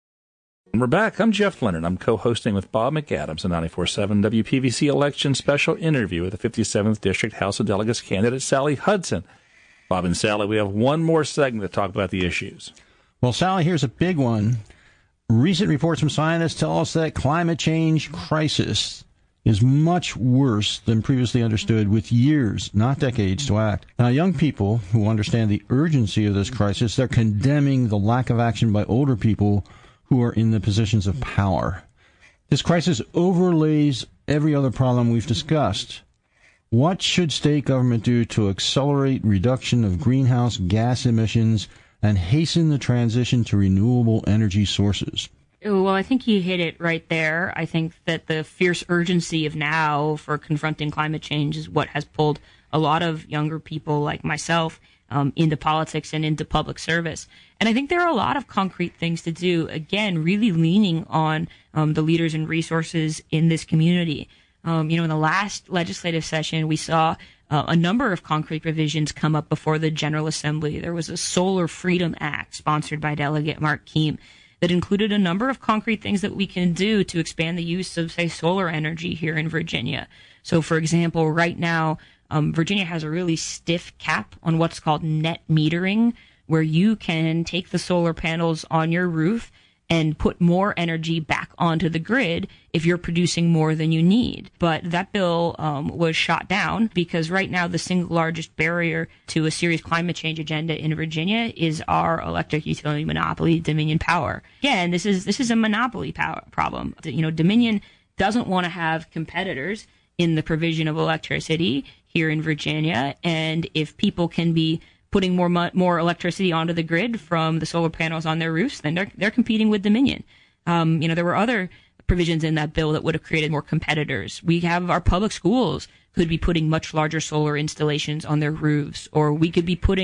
And we're back. I'm Jeff Leonard. I'm co-hosting with Bob McAdams a ninety-four point seven W P V C election special interview with the fifty-seventh District House of Delegates candidate Sally Hudson. Bob and Sally, we have one more segment to talk about the issues. Well, Sally, here's a big one. Recent reports from scientists tell us that climate change crisis is much worse than previously understood, with years, not decades, to act. Now, young people who understand the urgency of this crisis, they're condemning the lack of action by older people who are in the positions of power. This crisis overlays every other problem we've discussed. What should state government do to accelerate reduction of greenhouse gas emissions and hasten the transition to renewable energy sources? Well, I think you hit it right there. I think that the fierce urgency of now for confronting climate change is what has pulled a lot of younger people like myself um, into politics and into public service. And I think there are a lot of concrete things to do, again, really leaning on um, the leaders and resources in this community. Um, you know, in the last legislative session, we saw Uh, a number of concrete provisions come up before the General Assembly. There was a Solar Freedom Act sponsored by Delegate Mark Keem that included a number of concrete things that we can do to expand the use of, say, solar energy here in Virginia. So, for example, right now, um, Virginia has a really stiff cap on what's called net metering, where you can take the solar panels on your roof and put more energy back onto the grid if you're producing more than you need. But that bill um, was shot down because right now the single largest barrier to a serious climate change agenda in Virginia is our electric utility monopoly, Dominion Power. Again, this is this is a monopoly power problem. You know, Dominion doesn't want to have competitors in the provision of electricity here in Virginia, and if people can be putting more mo- more electricity onto the grid from the solar panels on their roofs, then they're they're competing with Dominion. Um, you know, there were other provisions in that bill that would have created more competitors. We have our public schools could be putting much larger solar installations on their roofs, or we could be putting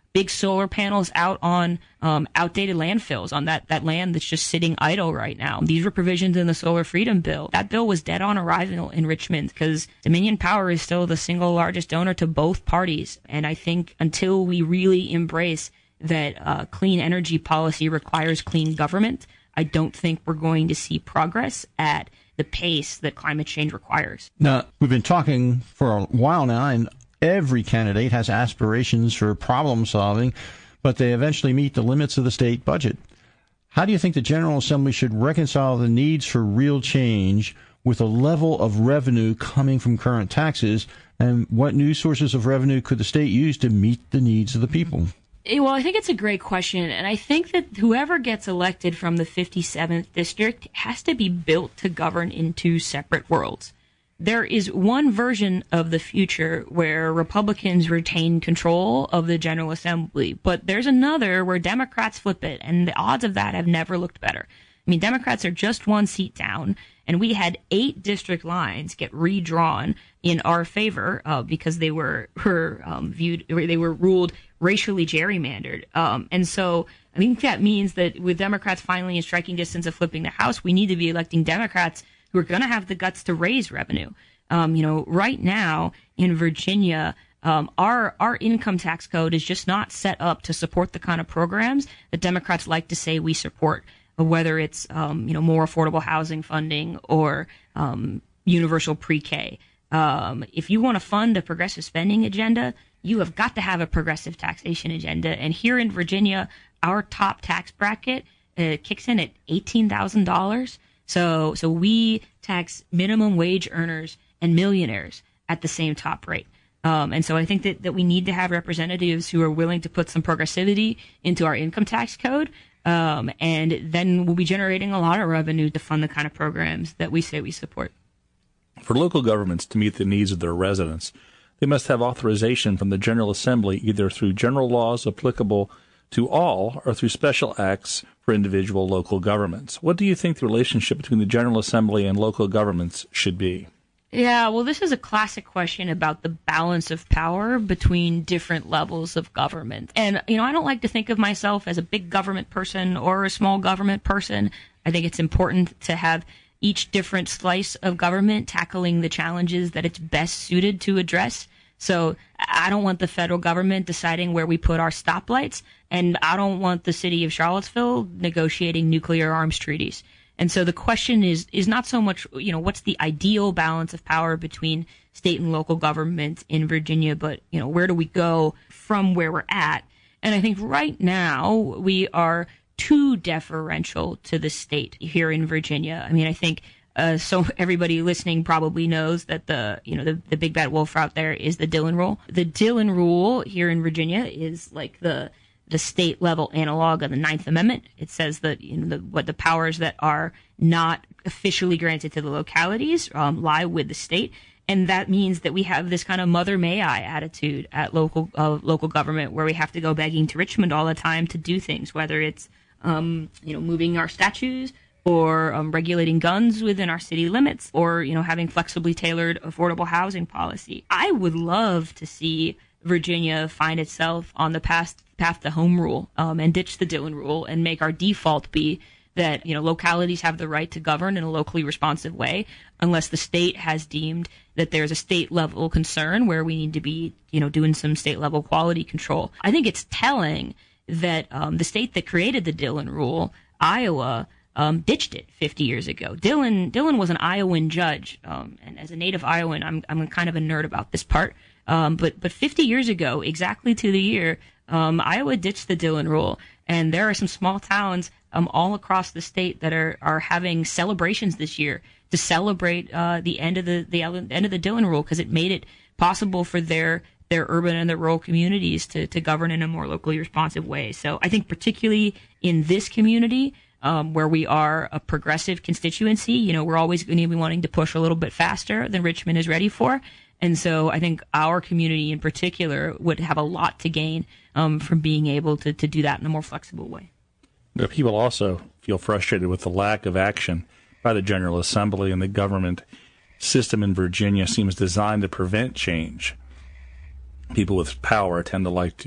big solar panels out on um, outdated landfills, on that, that land that's just sitting idle right now. These were provisions in the Solar Freedom Bill. That bill was dead on arrival in Richmond because Dominion Power is still the single largest donor to both parties. And I think until we really embrace that uh, clean energy policy requires clean government, I don't think we're going to see progress at the pace that climate change requires. Now, we've been talking for a while now, and every candidate has aspirations for problem solving, but they eventually meet the limits of the state budget. How do you think the General Assembly should reconcile the needs for real change with a level of revenue coming from current taxes, and what new sources of revenue could the state use to meet the needs of the people? Well, I think it's a great question, and I think that whoever gets elected from the fifty-seventh district has to be built to govern in two separate worlds. There is one version of the future where Republicans retain control of the General Assembly, but there's another where Democrats flip it, and the odds of that have never looked better. I mean, Democrats are just one seat down, and we had eight district lines get redrawn in our favor uh, because they were, were um, viewed, they were ruled racially gerrymandered. Um, and so I think that means that with Democrats finally in striking distance of flipping the House, we need to be electing Democrats who are going to have the guts to raise revenue. Um, you know, right now in Virginia, um, our our income tax code is just not set up to support the kind of programs that Democrats like to say we support, whether it's, um, you know, more affordable housing funding or um, universal pre-K. Um, if you want to fund a progressive spending agenda, you have got to have a progressive taxation agenda. And here in Virginia, our top tax bracket uh, kicks in at eighteen thousand dollars. So, so we tax minimum wage earners and millionaires at the same top rate. Um, and so I think that, that we need to have representatives who are willing to put some progressivity into our income tax code. Um, and then we'll be generating a lot of revenue to fund the kind of programs that we say we support. For local governments to meet the needs of their residents, they must have authorization from the General Assembly either through general laws applicable to all or through special acts for individual local governments. What do you think the relationship between the General Assembly and local governments should be? Yeah, well, this is a classic question about the balance of power between different levels of government. And, you know, I don't like to think of myself as a big government person or a small government person. I think it's important to have each different slice of government tackling the challenges that it's best suited to address. So I don't want the federal government deciding where we put our stoplights, and I don't want the city of Charlottesville negotiating nuclear arms treaties. And so the question is is not so much, you know, what's the ideal balance of power between state and local government in Virginia, but, you know, where do we go from where we're at? And I think right now we are too deferential to the state here in Virginia. I mean, I think Uh, so everybody listening probably knows that the, you know, the, the big bad wolf out there is the Dillon Rule. The Dillon Rule here in Virginia is like the the state level analog of the Ninth Amendment. It says that, you know, the, what the powers that are not officially granted to the localities um, lie with the state. And that means that we have this kind of mother may I attitude at local uh, local government, where we have to go begging to Richmond all the time to do things, whether it's um, you know, moving our statues, or um, regulating guns within our city limits, or, you know, having flexibly tailored affordable housing policy. I would love to see Virginia find itself on the path, path to home rule um, and ditch the Dillon Rule and make our default be that, you know, localities have the right to govern in a locally responsive way, unless the state has deemed that there's a state level concern where we need to be, you know, doing some state level quality control. I think it's telling that um, the state that created the Dillon Rule, Iowa, Um, ditched it fifty years ago. Dillon Dillon was an Iowan judge, um, and as a native Iowan, I'm I'm kind of a nerd about this part. Um, but but fifty years ago, exactly to the year, um, Iowa ditched the Dillon Rule, and there are some small towns um, all across the state that are are having celebrations this year to celebrate uh, the end of the the end of the Dillon Rule, because it made it possible for their their urban and their rural communities to to govern in a more locally responsive way. So I think particularly in this community, Um, where we are a progressive constituency, you know, we're always going to be wanting to push a little bit faster than Richmond is ready for. And so I think our community in particular would have a lot to gain um, from being able to, to do that in a more flexible way. People also feel frustrated with the lack of action by the General Assembly, and the government system in Virginia seems designed to prevent change. People with power tend to like to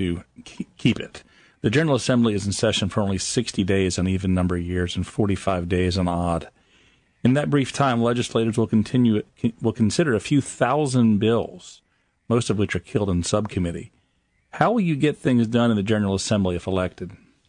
keep it. The General Assembly is in session for only sixty days on even number of years and forty-five days on odd. In that brief time, legislators will continue will consider a few thousand bills, most of which are killed in subcommittee. How will you get things done in the General Assembly if elected?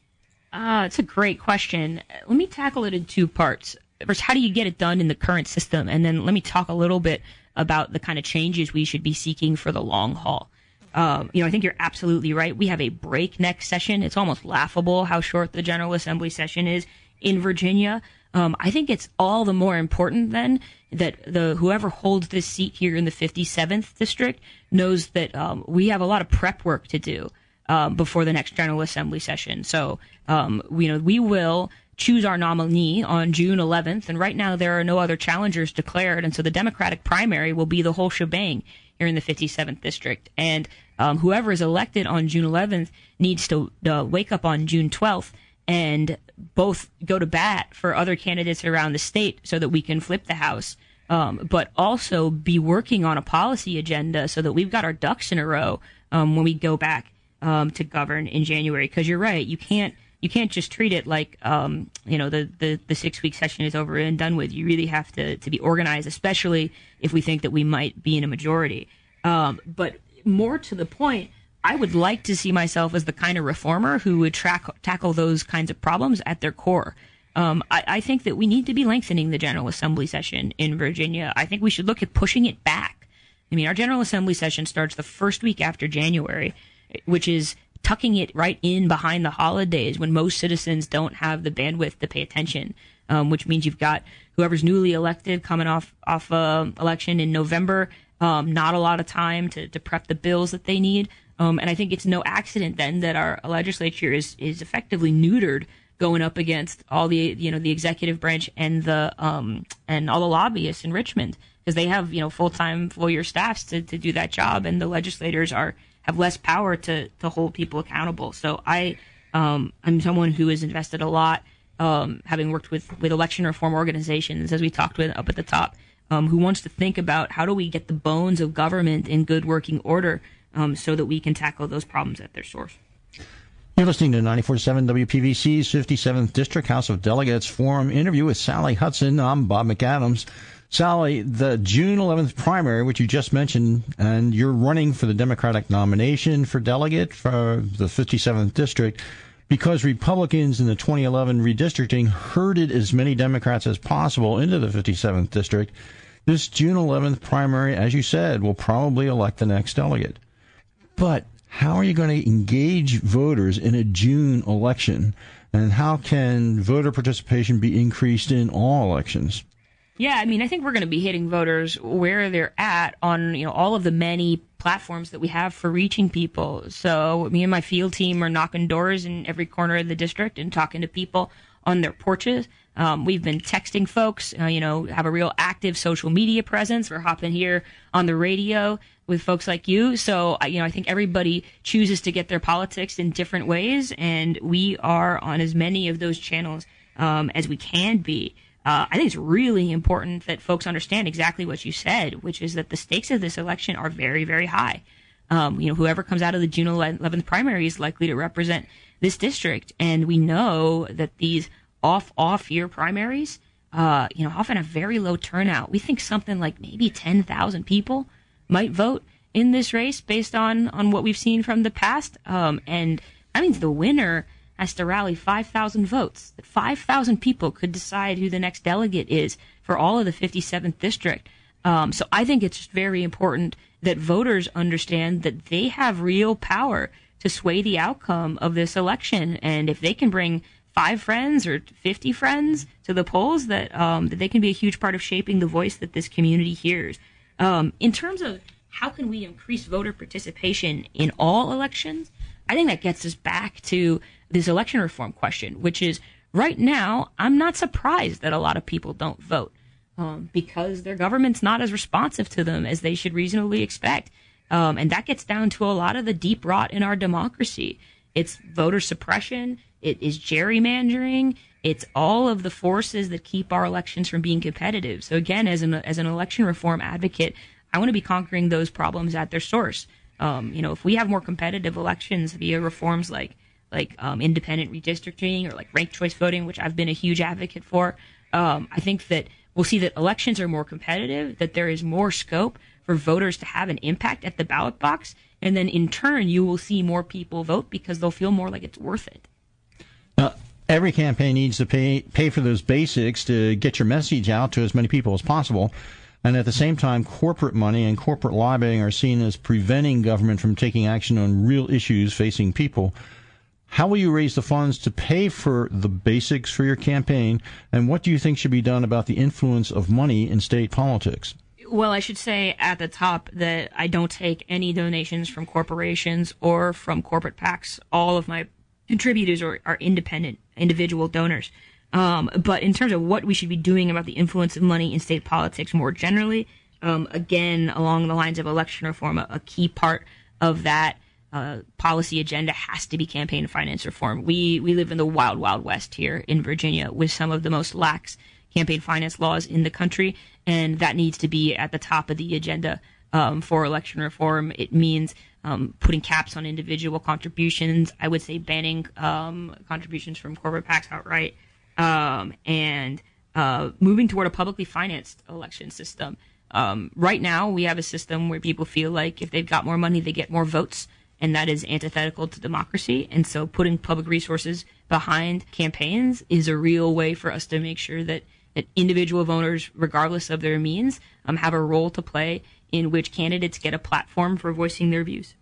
Uh, it's a great question. Let me tackle it in two parts. First, how do you get it done in the current system? And then let me talk a little bit about the kind of changes we should be seeking for the long haul. Um, you know, I think you're absolutely right. We have a breakneck session. It's almost laughable how short the General Assembly session is in Virginia. Um, I think it's all the more important then that the whoever holds this seat here in the fifty-seventh district knows that um, we have a lot of prep work to do um, before the next General Assembly session. So, um, you know, we will choose our nominee on June eleventh, and right now there are no other challengers declared, and so the Democratic primary will be the whole shebang here in the fifty-seventh district. And um, whoever is elected on June eleventh needs to uh, wake up on June twelfth and both go to bat for other candidates around the state so that we can flip the House, um, but also be working on a policy agenda so that we've got our ducks in a row um, when we go back um, to govern in January. Because you're right, you can't you can't just treat it like um, you know the, the, the six week session is over and done with. You really have to to be organized, especially if we think that we might be in a majority. Um, but more to the point, I would like to see myself as the kind of reformer who would track, tackle those kinds of problems at their core. Um, I, I think that we need to be lengthening the General Assembly session in Virginia. I think we should look at pushing it back. I mean, our General Assembly session starts the first week after January, which is tucking it right in behind the holidays when most citizens don't have the bandwidth to pay attention, um, which means you've got whoever's newly elected coming off off uh, election in November, um, not a lot of time to, to prep the bills that they need. Um, and I think it's no accident then that our legislature is, is effectively neutered going up against all the, you know, the executive branch and the, um, and all the lobbyists in Richmond, because they have, you know, full-time, full-year staffs to, to do that job. And the legislators are, have less power to, to hold people accountable. So I, um, I'm someone who has invested a lot, um, having worked with, with election reform organizations, as we talked with up at the top, um, who wants to think about how do we get the bones of government in good working order, Um, so that we can tackle those problems at their source. You're listening to ninety-four point seven W P V C's fifty-seventh District House of Delegates Forum interview with Sally Hudson. I'm Bob McAdams. Sally, the June eleventh primary, which you just mentioned, and you're running for the Democratic nomination for delegate for the fifty-seventh District because Republicans in the twenty eleven redistricting herded as many Democrats as possible into the fifty-seventh District. This June eleventh primary, as you said, will probably elect the next delegate. But how are you going to engage voters in a June election? And how can voter participation be increased in all elections? Yeah, I mean, I think we're going to be hitting voters where they're at on, you know, all of the many platforms that we have for reaching people. So me and my field team are knocking doors in every corner of the district and talking to people on their porches. Um, we've been texting folks, uh, you know, have a real active social media presence. We're hopping here on the radio with folks like you. So, you know, I think everybody chooses to get their politics in different ways, and we are on as many of those channels um, as we can be. Uh, I think it's really important that folks understand exactly what you said, which is that the stakes of this election are very, very high. Um, you know, whoever comes out of the June eleventh primary is likely to represent this district, and we know that these off-off year primaries, uh, you know, often have very low turnout. We think something like maybe ten thousand people might vote in this race based on, on what we've seen from the past. Um, and that means the winner has to rally five thousand votes. That five thousand people could decide who the next delegate is for all of the fifty-seventh district. Um, so I think it's just very important that voters understand that they have real power to sway the outcome of this election. And if they can bring five friends or fifty friends to the polls, that, um, that they can be a huge part of shaping the voice that this community hears. Um, in terms of how can we increase voter participation in all elections, I think that gets us back to this election reform question, which is right now, I'm not surprised that a lot of people don't vote um, because their government's not as responsive to them as they should reasonably expect. Um, and that gets down to a lot of the deep rot in our democracy. It's voter suppression. It is gerrymandering. It's all of the forces that keep our elections from being competitive. So again, as an as an election reform advocate, I want to be conquering those problems at their source. Um, you know, if we have more competitive elections via reforms like like um, independent redistricting or like ranked choice voting, which I've been a huge advocate for, um, I think that we'll see that elections are more competitive, that there is more scope for voters to have an impact at the ballot box, and then in turn you will see more people vote because they'll feel more like it's worth it. Now, every campaign needs to pay pay for those basics to get your message out to as many people as possible. And at the same time, corporate money and corporate lobbying are seen as preventing government from taking action on real issues facing people. How will you raise the funds to pay for the basics for your campaign, and what do you think should be done about the influence of money in state politics? Well, I should say at the top that I don't take any donations from corporations or from corporate PACs. All of my contributors are, are independent, individual donors. Um, but in terms of what we should be doing about the influence of money in state politics more generally, um, again, along the lines of election reform, a, a key part of that uh, policy agenda has to be campaign finance reform. We we live in the wild, wild west here in Virginia with some of the most lax campaign finance laws in the country, and that needs to be at the top of the agenda um, for election reform. It means um, putting caps on individual contributions. I would say banning um, contributions from corporate PACs outright. Um, and uh, moving toward a publicly financed election system. Um, right now, we have a system where people feel like if they've got more money, they get more votes, and that is antithetical to democracy. And so putting public resources behind campaigns is a real way for us to make sure that, that individual voters, regardless of their means, um, have a role to play in which candidates get a platform for voicing their views.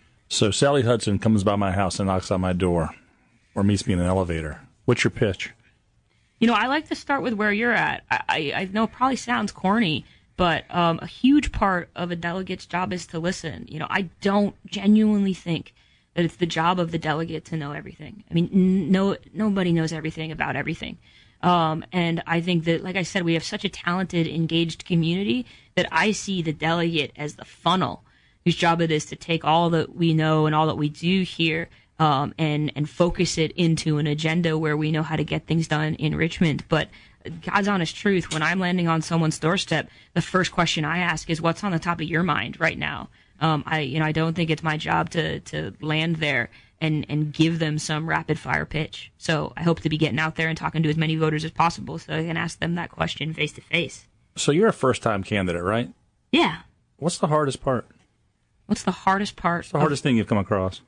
So Sally Hudson comes by my house and knocks on my door or meets me in an elevator. What's your pitch? You know, I like to start with where you're at. I, I, I know it probably sounds corny, but um, a huge part of a delegate's job is to listen. You know, I don't genuinely think that it's the job of the delegate to know everything. I mean, n- no, nobody knows everything about everything. Um, and I think that, like I said, we have such a talented, engaged community that I see the delegate as the funnel whose job it is to take all that we know and all that we do here Um, and, and focus it into an agenda where we know how to get things done in Richmond. But God's honest truth, when I'm landing on someone's doorstep, the first question I ask is, what's on the top of your mind right now? Um, I, you know, I don't think it's my job to, to land there and, and give them some rapid fire pitch. So I hope to be getting out there and talking to as many voters as possible so I can ask them that question face to face. So you're a first time candidate, right? Yeah. What's the hardest part? What's the hardest part? What's the hardest of- thing you've come across?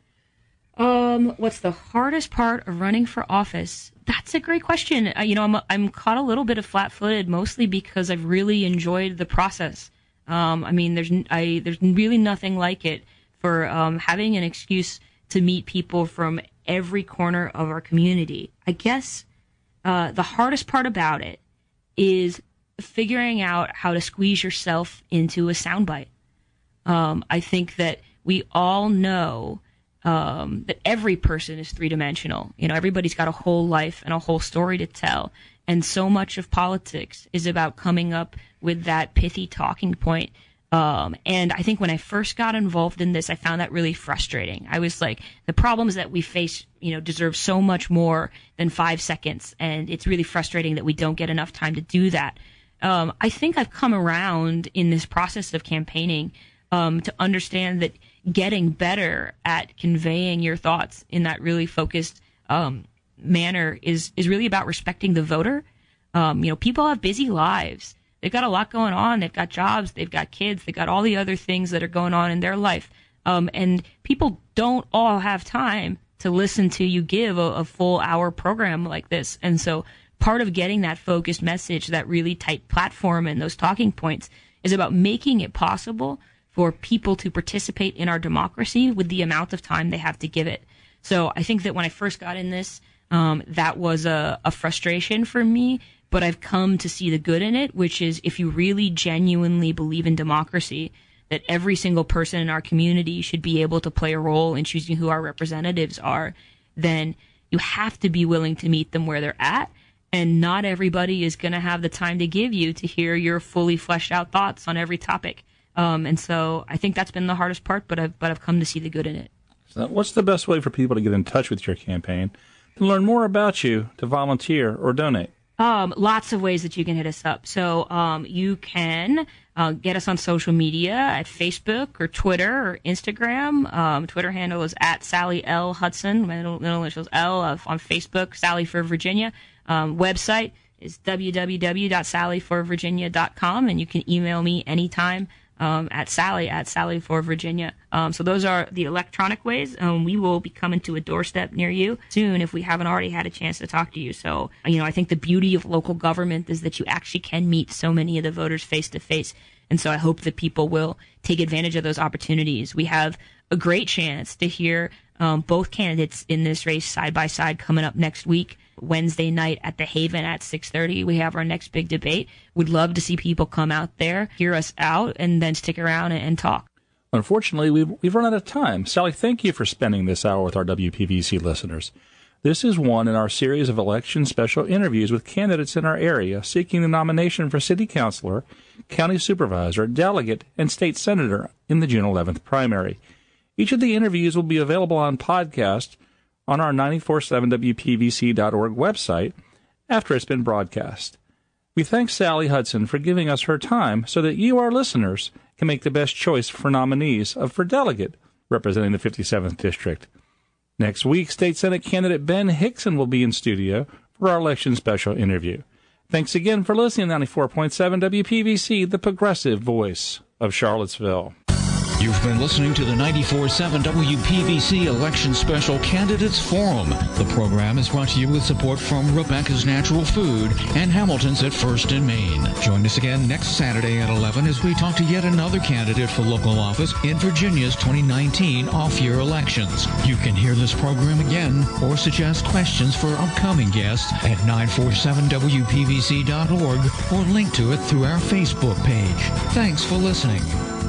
Um, what's the hardest part of running for office? That's a great question. Uh, you know, I'm I'm caught a little bit of flat-footed, mostly because I've really enjoyed the process. Um, I mean, there's I there's really nothing like it for um, having an excuse to meet people from every corner of our community. I guess uh, the hardest part about it is figuring out how to squeeze yourself into a soundbite. Um, I think that we all know. Um, that every person is three-dimensional. You know, everybody's got a whole life and a whole story to tell. And so much of politics is about coming up with that pithy talking point. Um, and I think when I first got involved in this, I found that really frustrating. I was like, the problems that we face, you know, deserve so much more than five seconds. And it's really frustrating that we don't get enough time to do that. Um, I think I've come around in this process of campaigning um, to understand that getting better at conveying your thoughts in that really focused um, manner is is really about respecting the voter. Um, you know, people have busy lives. They've got a lot going on. They've got jobs. They've got kids. They've got all the other things that are going on in their life. Um, and people don't all have time to listen to you give a, a full hour program like this. And so part of getting that focused message, that really tight platform and those talking points is about making it possible for people to participate in our democracy with the amount of time they have to give it. So I think that when I first got in this, um, that was a, a frustration for me, but I've come to see the good in it, which is if you really genuinely believe in democracy, that every single person in our community should be able to play a role in choosing who our representatives are, then you have to be willing to meet them where they're at. And not everybody is going to have the time to give you to hear your fully fleshed out thoughts on every topic. Um, and so I think that's been the hardest part, but I've, but I've come to see the good in it. So what's the best way for people to get in touch with your campaign, to learn more about you, to volunteer or donate? Um, lots of ways that you can hit us up. So um, you can uh, get us on social media at Facebook or Twitter or Instagram. Um, Twitter handle is at Sally L. Hudson. Middle, middle initials L. Uh, on Facebook, Sally for Virginia. Um, website is w w w dot sally for virginia dot com, and you can email me anytime um, at Sally at Sally for Virginia. Um, so those are the electronic ways. Um, we will be coming to a doorstep near you soon if we haven't already had a chance to talk to you. So, you know, I think the beauty of local government is that you actually can meet so many of the voters face to face. And so I hope that people will take advantage of those opportunities. We have a great chance to hear um, both candidates in this race side by side coming up next week. Wednesday night at the Haven at six thirty. We have our next big debate. We'd love to see people come out there, hear us out, and then stick around and, and talk. Unfortunately, we've, we've run out of time. Sally, thank you for spending this hour with our W P V C listeners. This is one in our series of election special interviews with candidates in our area seeking the nomination for city councilor, county supervisor, delegate, and state senator in the June eleventh primary. Each of the interviews will be available on podcast on our nine four seven W P V C dot org website after it's been broadcast. We thank Sally Hudson for giving us her time so that you, our listeners, can make the best choice for nominees of for delegate representing the fifty-seventh District. Next week, State Senate candidate Ben Hickson will be in studio for our election special interview. Thanks again for listening to ninety-four point seven W P V C, the progressive voice of Charlottesville. You've been listening to the ninety-four point seven W P V C Election Special Candidates Forum. The program is brought to you with support from Rebecca's Natural Food and Hamilton's at First and Main. Join us again next Saturday at eleven as we talk to yet another candidate for local office in Virginia's twenty nineteen off-year elections. You can hear this program again or suggest questions for upcoming guests at nine four seven W P V C dot org or link to it through our Facebook page. Thanks for listening.